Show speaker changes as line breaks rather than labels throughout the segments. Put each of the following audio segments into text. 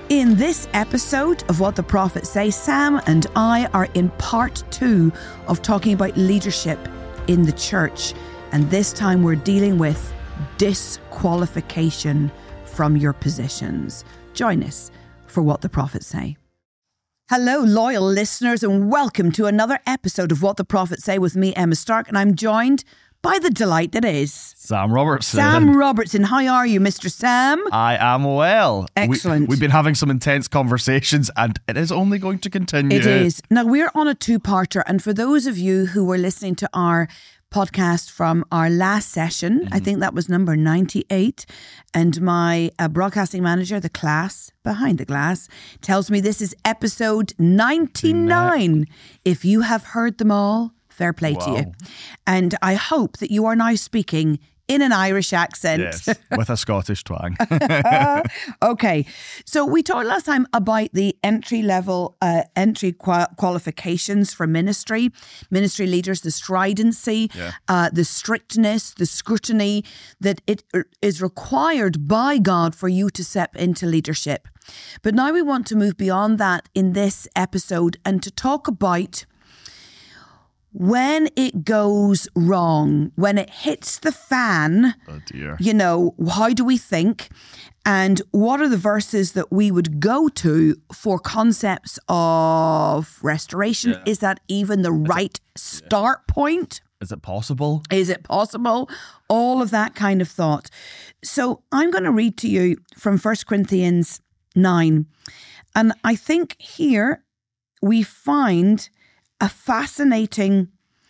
In this episode of What the Prophets Say, Sam and I are in part 2 of talking about leadership in the church. And this time we're dealing with disqualification from your positions. Join us for What the Prophets Say. Hello, loyal listeners, and welcome to another episode of What the Prophets Say with me, Emma Stark, and I'm joined by the delight that is
Sam Robertson.
Sam Robertson. How are you, Mr. Sam?
I am well.
Excellent.
We've been having some intense conversations and it is only going to continue.
It is. Now, we're on a two-parter, and for those of you who were listening to our podcast from our last session, I think that was number 98, and my broadcasting manager, the class behind the glass, tells me this is episode 99. If you have heard them all, fair play to you. And I hope that you are now speaking in an Irish accent.
Yes, with a Scottish twang.
Okay, so we talked last time about the entry-level qualifications for ministry leaders, the stridency, the strictness, the scrutiny that it is required by God for you to step into leadership. But now we want to move beyond that in this episode and to talk about when it goes wrong, when it hits the fan.
Oh dear.
You know, how do we think? And what are the verses that we would go to for concepts of restoration? Yeah. Is that even the right start point?
Is it possible?
Is it possible? All of that kind of thought. So I'm going to read to you from 1 Corinthians 9. And I think here we find a fascinating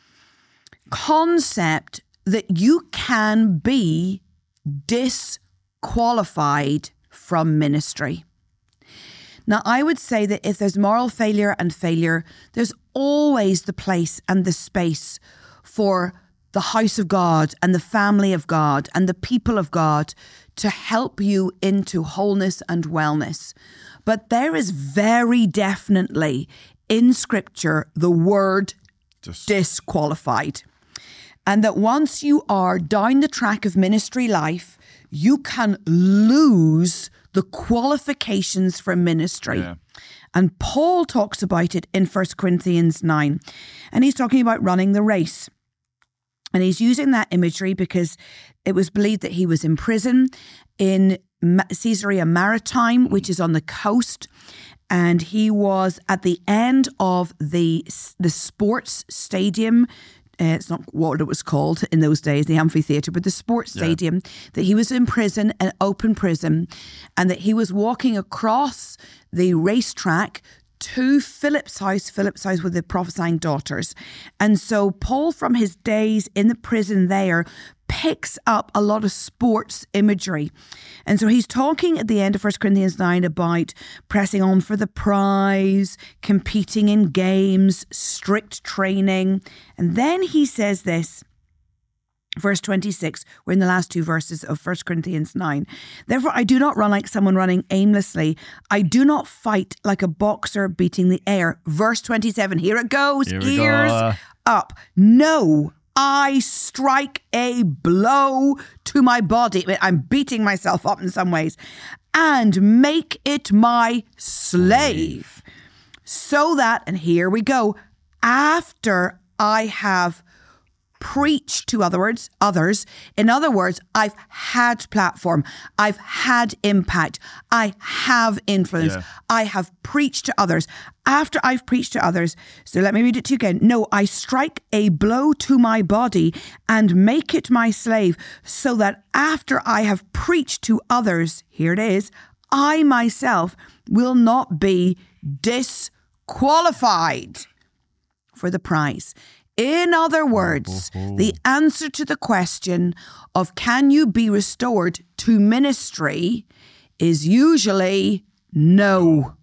concept that you can be disqualified from ministry. Now, I would say that if there's moral failure and failure, there's always the place and the space for the house of God and the family of God and the people of God to help you into wholeness and wellness. But there is very definitely in Scripture the word disqualified. And that once you are down the track of ministry life, you can lose the qualifications for ministry. Yeah. And Paul talks about it in 1 Corinthians 9. And he's talking about running the race. And he's using that imagery because it was believed that he was in prison in Caesarea Maritime, which is on the coast. And he was at the end of the sports stadium. It's not what it was called in those days, the amphitheatre, but the sports stadium, that he was in prison, an open prison, and that he was walking across the racetrack to Philip's house with the prophesying daughters. And so Paul, from his days in the prison there, picks up a lot of sports imagery. And so he's talking at the end of 1 Corinthians 9 about pressing on for the prize, competing in games, strict training. And then he says this, verse 26, we're in the last two verses of 1 Corinthians 9. Therefore, I do not run like someone running aimlessly. I do not fight like a boxer beating the air. Verse 27, here it goes, ears up. No, I strike a blow to my body. I'm beating myself up in some ways. And make it my slave. So that, and here we go, after I have preach to others. In other words, I've had platform. I've had impact. I have influence. Yeah. I have preached to others. After I've preached to others, so let me read it to you again. No, I strike a blow to my body and make it my slave, so that after I have preached to others, here it is, I myself will not be disqualified for the prize. In other words, the answer to the question of can you be restored to ministry is usually no.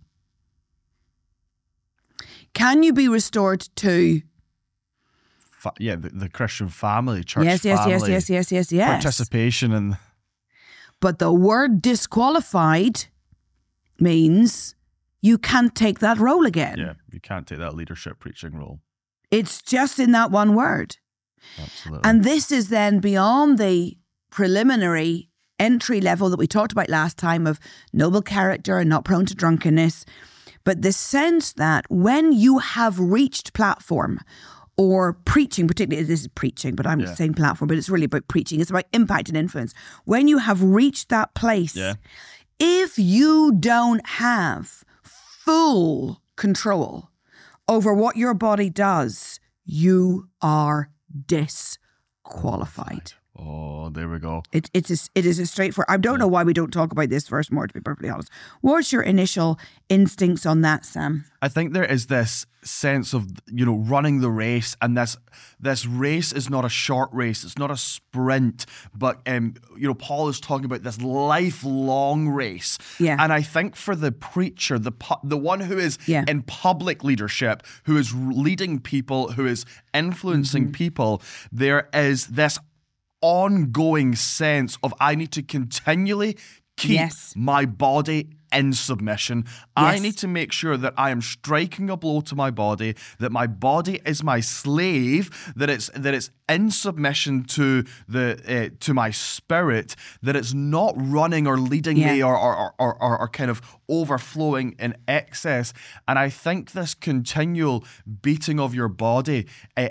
Can you be restored to
the Christian family, church
yes,
family?
Yes.
Participation in.
But the word disqualified means you can't take that role again.
Yeah, you can't take that leadership preaching role.
It's just in that one word.
Absolutely.
And this is then beyond the preliminary entry level that we talked about last time of noble character and not prone to drunkenness. But the sense that when you have reached platform or preaching, particularly this is preaching, but I'm saying platform, but it's really about preaching. It's about impact and influence. When you have reached that place, if you don't have full control over what your body does, you are disqualified.
Oh, there we go.
It is a straightforward. I don't know why we don't talk about this first more, to be perfectly honest. What's your initial instincts on that, Sam?
I think there is this sense of, running the race, and this race is not a short race. It's not a sprint, but, Paul is talking about this lifelong race.
Yeah.
And I think for the preacher, the one who is in public leadership, who is leading people, who is influencing people, there is this ongoing sense of I need to continually keep my body in submission. I need to make sure that I am striking a blow to my body, that my body is my slave, that it's in submission to to my spirit, that it's not running or leading me or kind of overflowing in excess. And I think this continual beating of your body,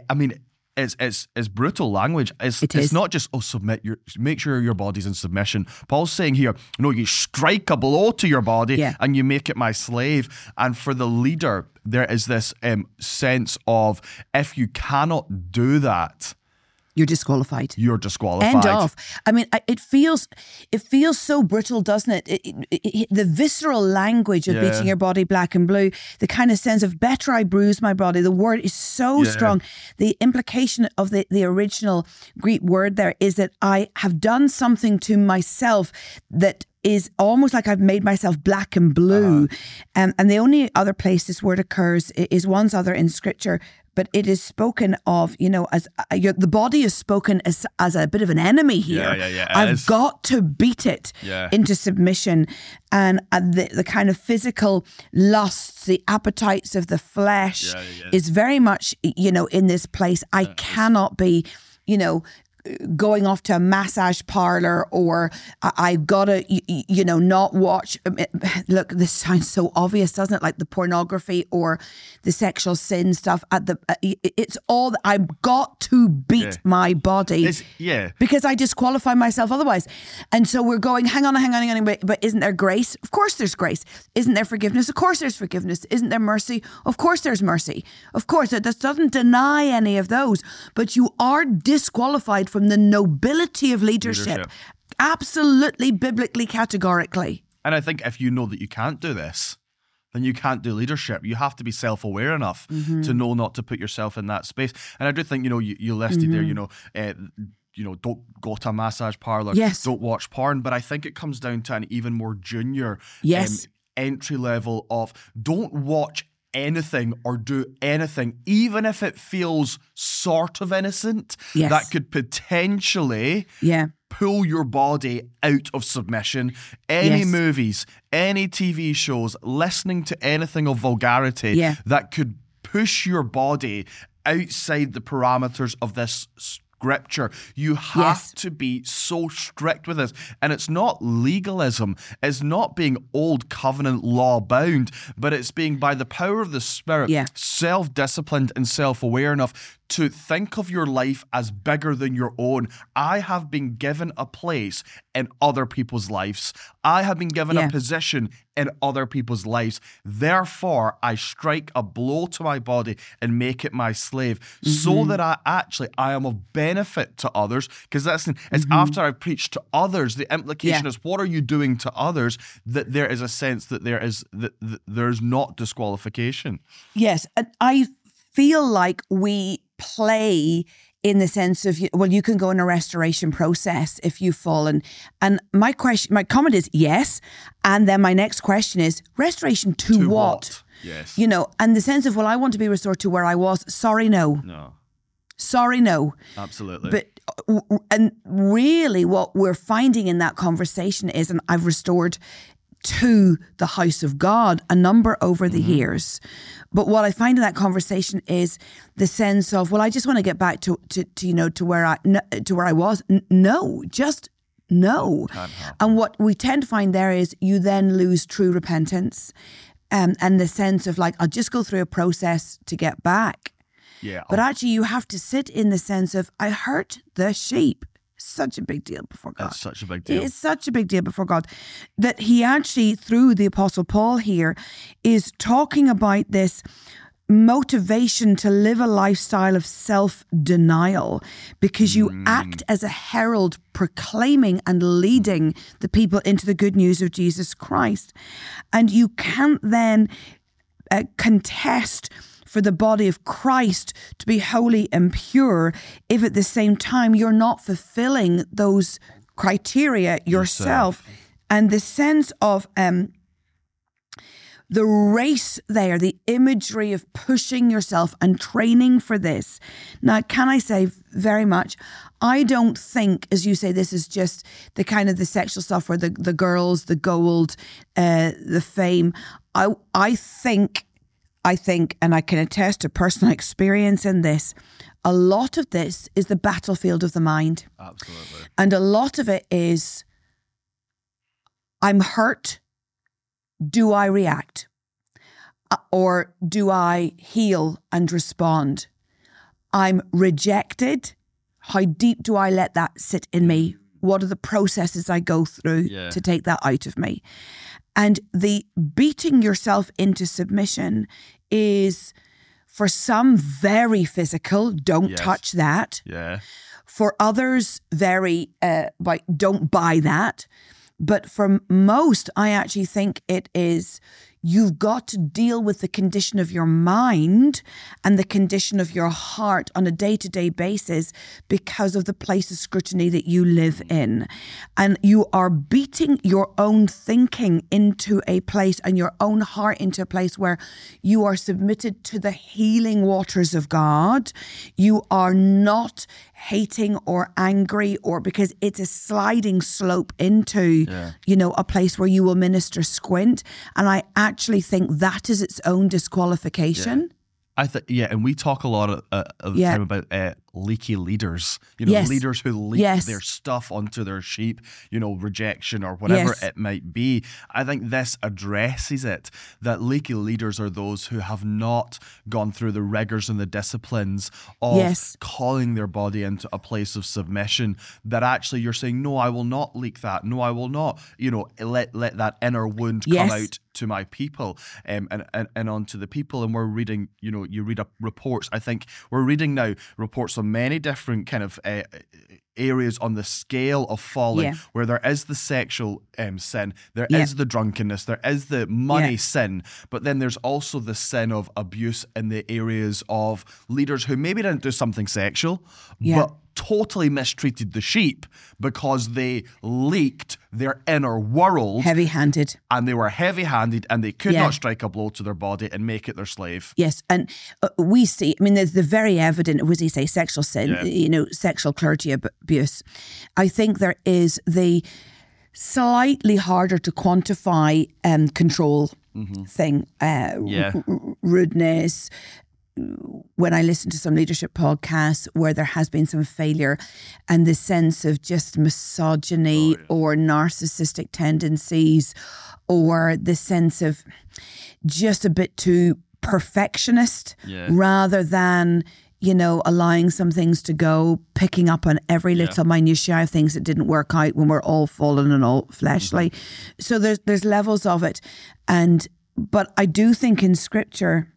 it's brutal language. It's not just, make sure your body's in submission. Paul's saying here, no, you strike a blow to your body and you make it my slave. And for the leader, there is this sense of, if you cannot do that,
you're disqualified.
You're disqualified.
End of. I mean, it feels so brittle, doesn't it? The visceral language of beating your body black and blue, the kind of sense of better I bruise my body. The word is so strong. The implication of the original Greek word there is that I have done something to myself that is almost like I've made myself black and blue. And the only other place this word occurs is once other in Scripture, but it is spoken of, as the body is spoken as a bit of an enemy here. I've got to beat it into submission. And the kind of physical lusts, the appetites of the flesh is very much, in this place. I cannot be, going off to a massage parlor, or I've got to, not watch. Look, this sounds so obvious, doesn't it? Like the pornography or the sexual sin stuff. It's all that I've got to beat my body. Because I disqualify myself otherwise. And so we're going, hang on, but isn't there grace? Of course there's grace. Isn't there forgiveness? Of course there's forgiveness. Isn't there mercy? Of course there's mercy. Of course, it doesn't deny any of those. But you are disqualified from the nobility of leadership. Absolutely, biblically, categorically.
And I think if you know that you can't do this, then you can't do leadership. You have to be self-aware enough to know not to put yourself in that space. And I do think, you listed there, don't go to a massage parlor, don't watch porn. But I think it comes down to an even more junior entry level of don't watch anything or do anything, even if it feels sort of innocent, that could potentially pull your body out of submission. Any movies, any TV shows, listening to anything of vulgarity that could push your body outside the parameters of this Scripture. You have to be so strict with this. And it's not legalism. It's not being old covenant law bound, but it's being by the power of the Spirit, self-disciplined and self-aware enough to think of your life as bigger than your own. I have been given a place in other people's lives. I have been given a position in other people's lives. Therefore, I strike a blow to my body and make it my slave so that I am of benefit to others. Because it's after I've preached to others, the implication is, what are you doing to others? That there is a sense that there's not disqualification.
Yes, I feel like we play in the sense of, you can go in a restoration process if you've fallen. And my comment is yes. And then my next question is, restoration to what?
Yes.
And the sense of, I want to be restored to where I was. Sorry, no.
No.
Sorry, no.
Absolutely.
And really what we're finding in that conversation is, and I've restored to the house of God a number over the years. But what I find in that conversation is the sense of, I just want to get back to where I was. No, just No.
Can't happen.
And what we tend to find there is you then lose true repentance, and the sense of like, I'll just go through a process to get back.
Yeah.
But actually you have to sit in the sense of, I hurt the sheep. Such a big deal before God.
It's such a big deal.
It is such a big deal before God that he actually, through the Apostle Paul here, is talking about this motivation to live a lifestyle of self-denial, because you act as a herald proclaiming and leading the people into the good news of Jesus Christ. And you can't then contest for the body of Christ to be holy and pure if at the same time you're not fulfilling those criteria yourself. And the sense of the race there, the imagery of pushing yourself and training for this. Now, can I say very much, I don't think, as you say, this is just the kind of the sexual stuff where the girls, the gold, the fame. I think, and I can attest to personal experience in this, a lot of this is the battlefield of the mind.
Absolutely.
And a lot of it is, I'm hurt. Do I react? Or do I heal and respond? I'm rejected. How deep do I let that sit in me? What are the processes I go through to take that out of me? And the beating yourself into submission is, for some, very physical. Don't touch that.
Yeah.
For others, very, don't buy that. But for most, I actually think it is, you've got to deal with the condition of your mind and the condition of your heart on a day-to-day basis because of the place of scrutiny that you live in. And you are beating your own thinking into a place and your own heart into a place where you are submitted to the healing waters of God. You are not hating or angry, or because it's a sliding slope into, a place where you will minister squint. And I actually think that is its own disqualification.
And we talk a lot of the time about leaky leaders, leaders who leak their stuff onto their sheep, rejection or whatever it might be. I think this addresses it, that leaky leaders are those who have not gone through the rigors and the disciplines of calling their body into a place of submission, that actually you're saying, no, I will not leak that. No, I will not, let that inner wound come out to my people and onto the people. And we're reading, you read up reports. I think we're reading now reports on many different kind of areas on the scale of falling, where there is the sexual sin, there is the drunkenness, there is the money sin, but then there's also the sin of abuse in the areas of leaders who maybe didn't do something sexual, but totally mistreated the sheep because they leaked their inner world.
Heavy-handed. And
they were heavy-handed, and they could not strike a blow to their body and make it their slave.
Yes, and we see, there's the very evident, what does he say, sexual sin, sexual clergy abuse. I think there is the slightly harder to quantify control thing, rudeness. When I listen to some leadership podcasts where there has been some failure and the sense of just misogyny or narcissistic tendencies, or the sense of just a bit too perfectionist rather than, allowing some things to go, picking up on every little minutiae of things that didn't work out when we're all fallen and all fleshly. So there's levels of it. But I do think in Scripture,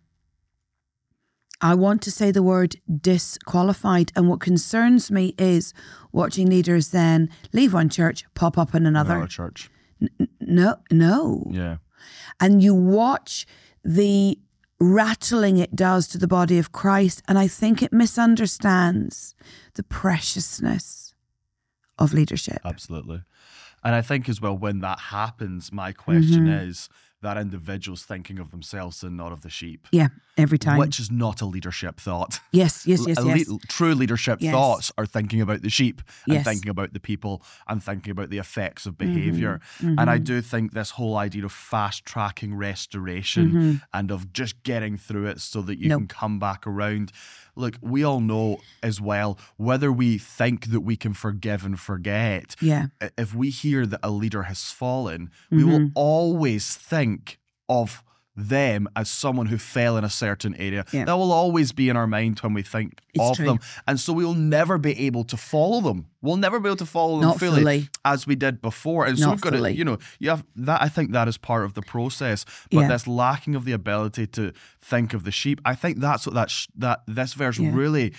I want to say the word disqualified. And what concerns me is watching leaders then leave one church, pop up in another
church.
No.
Yeah.
And you watch the rattling it does to the body of Christ. And I think it misunderstands the preciousness of leadership.
Absolutely. And I think as well, when that happens, my question is, that individual's thinking of themselves and not of the sheep.
Yeah, every time.
Which is not a leadership thought.
Yes.
True leadership thoughts are thinking about the sheep and thinking about the people and thinking about the effects of behaviour. And I do think this whole idea of fast-tracking restoration and of just getting through it so that you can come back around, look, we all know as well, whether we think that we can forgive and forget,
Yeah.
if we hear that a leader has fallen, we will always think of them as someone who fell in a certain area.
Yeah.
That will always be in our mind when we think of
true.
them. And so we'll never be able to follow them. We'll never be able to follow them
Not fully.
as we did before. And so
Not
we've got to,
fully.
you have that. I think that is part of the process. But
Yeah.
this lacking of the ability to think of the sheep, I think that's what that this verse
Yeah.
really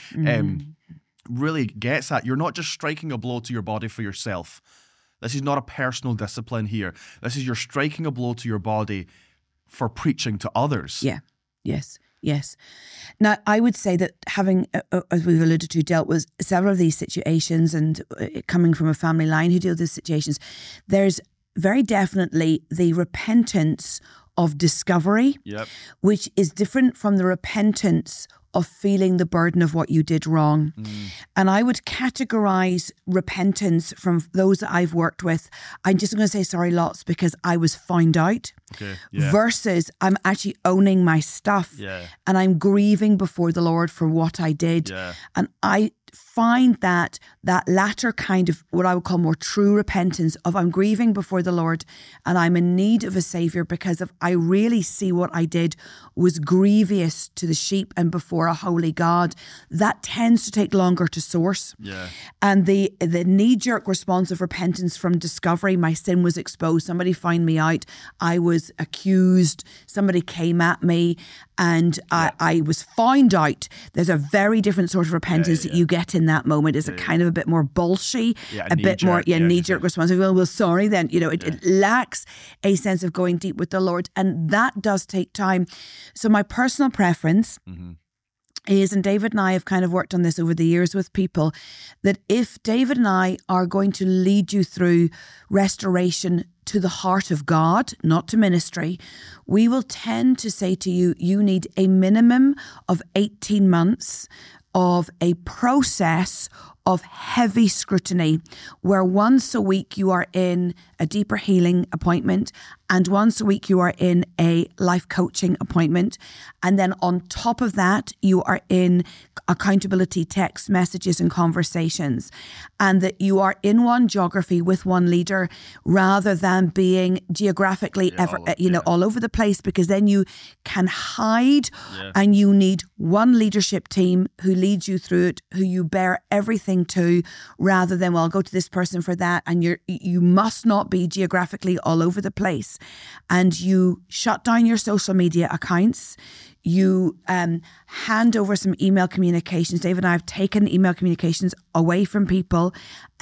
really gets at. You're not just striking a blow to your body for yourself. This is not a personal discipline here. This is you're striking a blow to your body for preaching to others.
Yeah. Yes. Yes. Now, I would say that having, as we've alluded to, dealt with several of these situations and coming from a family line who deal with these situations, there's very definitely the repentance of discovery,
Yep.
which is different from the repentance of feeling the burden of what you did wrong. And I would categorize repentance from those that I've worked with. I'm just going to say sorry lots because I was found out.
Okay. Yeah.
Versus I'm actually owning my stuff
Yeah.
and I'm grieving before the Lord for what I did.
Yeah.
And I find that latter kind of what I would call more true repentance of I'm grieving before the Lord and I'm in need of a Saviour because of I really see what I did was grievous to the sheep and before a holy God. That tends to take longer to source.
Yeah.
And the knee-jerk response of repentance from discovery, my sin was exposed, somebody found me out, I was accused, somebody came at me and I was found out. There's a very different sort of repentance that you get in that moment. It's a kind of a bit more bullshy, a bit more knee-jerk response. Well, sorry then. It lacks a sense of going deep with the Lord, and that does take time. So my personal preference is, and David and I have kind of worked on this over the years with people, that if David and I are going to lead you through restoration to the heart of God, not to ministry, we will tend to say to you, you need a minimum of 18 months of a process of heavy scrutiny, where once a week you are in a deeper healing appointment and once a week you are in a life coaching appointment. And then on top of that, you are in accountability text messages and conversations, and that you are in one geography with one leader rather than being geographically all over the place, because then you can hide and you need one leadership team who leads you through it, who you bear everything to, rather than, well, I'll go to this person for that. And you must not be geographically all over the place. And you shut down your social media accounts. You hand over some email communications. David and I have taken email communications away from people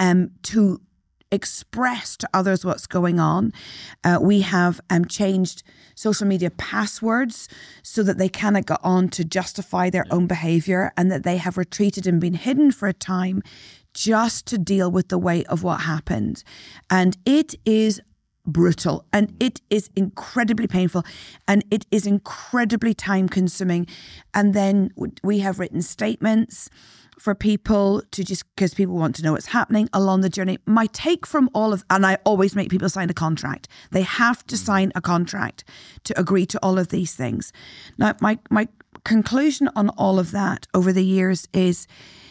to express to others what's going on. We have changed social media passwords so that they cannot go on to justify their own behaviour, and that they have retreated and been hidden for a time just to deal with the weight of what happened. And it is brutal, and it is incredibly painful, and it is incredibly time consuming. And then we have written statements for people to, just because people want to know what's happening along the journey. My take from all of, and I always make people sign a contract. They have to sign a contract to agree to all of these things. Now, my conclusion on all of that over the years is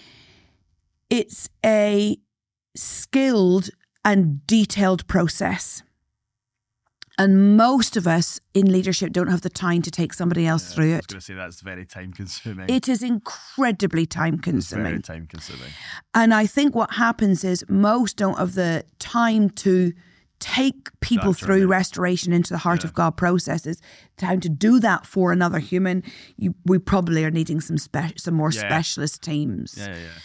it's a skilled and detailed process. And most of us in leadership don't have the time to take somebody else through it.
I was going to say that's very time consuming.
It is incredibly time consuming.
Very time consuming.
And I think what happens is most don't have the time to take people through restoration into the heart of God processes. Time to do that for another human. We probably are needing some more specialist teams.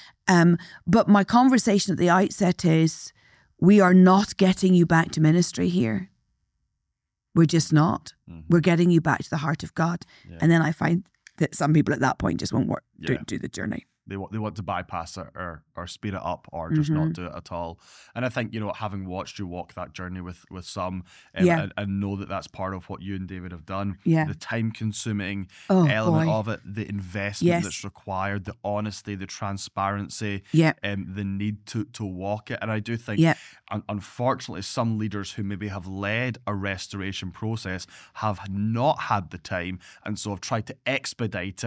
But my conversation at the outset is, we are not getting you back to ministry here. We're just not. We're getting you back to the heart of God. And then I find that some people at that point just won't do the journey.
They want to bypass it or speed it up or just not do it at all. And I think, having watched you walk that journey with some and know that that's part of what you and David have done, the time-consuming element of it, the investment that's required, the honesty, the transparency, the need to walk it. And I do think, unfortunately, some leaders who maybe have led a restoration process have not had the time, and so have tried to expedite it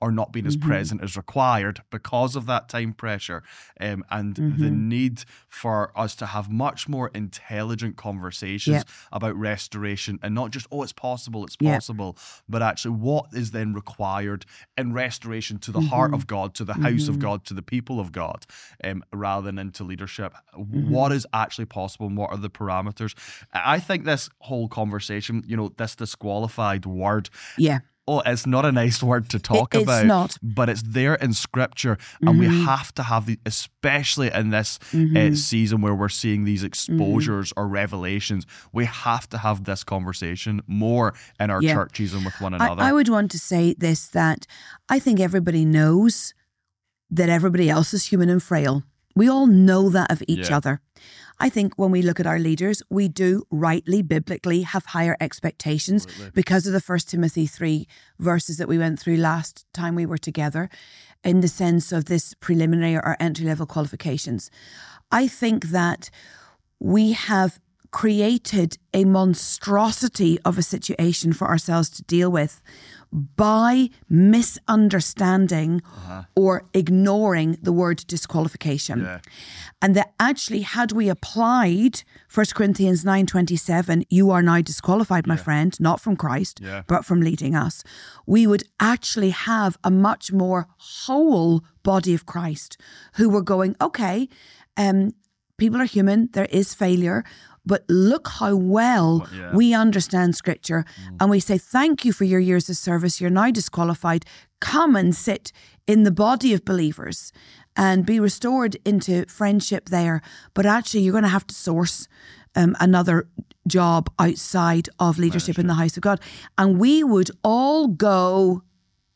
or not being as present as required because of that time pressure, and the need for us to have much more intelligent conversations about restoration, and not just, it's possible, but actually what is then required in restoration to the heart of God, to the house of God, to the people of God, rather than into leadership. What is actually possible, and what are the parameters? I think this whole conversation, this disqualified word, it's not a nice word to talk about.
It's not.
But it's there in Scripture, and we have to have especially in this season where we're seeing these exposures or revelations, we have to have this conversation more in our churches and with one another.
I would want to say this, that I think everybody knows that everybody else is human and frail. We all know that of each other. I think when we look at our leaders, we do rightly, biblically, have higher expectations because of the 1 Timothy 3 verses that we went through last time we were together, in the sense of this preliminary or entry-level qualifications. I think that we have created a monstrosity of a situation for ourselves to deal with by misunderstanding or ignoring the word disqualification. Yeah. And that actually, had we applied 1 Corinthians 9:27, you are now disqualified, my friend, not from Christ, but from leading us, we would actually have a much more whole body of Christ who were going, okay, people are human, there is failure, but look how well we understand Scripture. And we say, thank you for your years of service. You're now disqualified. Come and sit in the body of believers and be restored into friendship there. But actually, you're going to have to source another job outside of leadership in the house of God. And we would all go,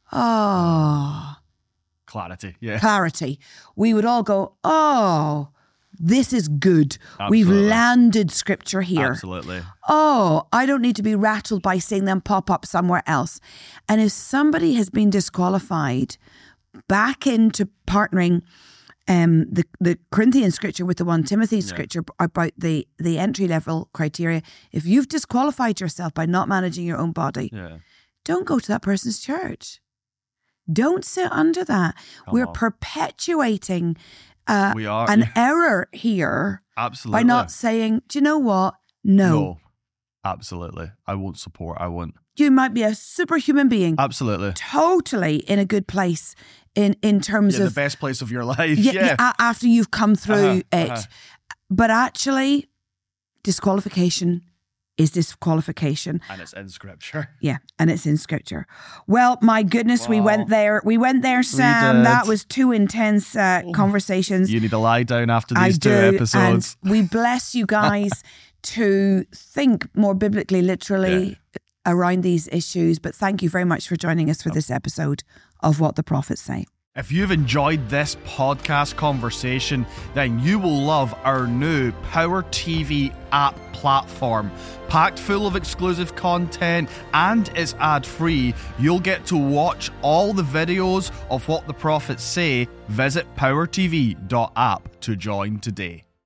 clarity.
Clarity. We would all go, this is good.
Absolutely.
We've landed Scripture here.
Absolutely.
I don't need to be rattled by seeing them pop up somewhere else. And if somebody has been disqualified back into partnering the Corinthian Scripture with the 1 Timothy Scripture about the entry-level criteria, if you've disqualified yourself by not managing your own body, don't go to that person's church. Don't sit under that. We're perpetuating an error here.
Absolutely.
By not saying, do you know what? No.
Absolutely. I won't support. I won't.
You might be a superhuman being.
Absolutely.
Totally in a good place in terms of
the best place of your life.
After you've come through it. But actually, disqualification is disqualification.
And it's in Scripture.
Yeah, and it's in Scripture. Well, my goodness, we went there. We went there, Sam. That was two intense conversations.
You need to lie down after these two episodes.
And we bless you guys to think more biblically, literally around these issues. But thank you very much for joining us for this episode of What the Prophets Say.
If you've enjoyed this podcast conversation, then you will love our new Power TV app platform. Packed full of exclusive content and is ad-free, you'll get to watch all the videos of What the Prophets Say. Visit powertv.app to join today.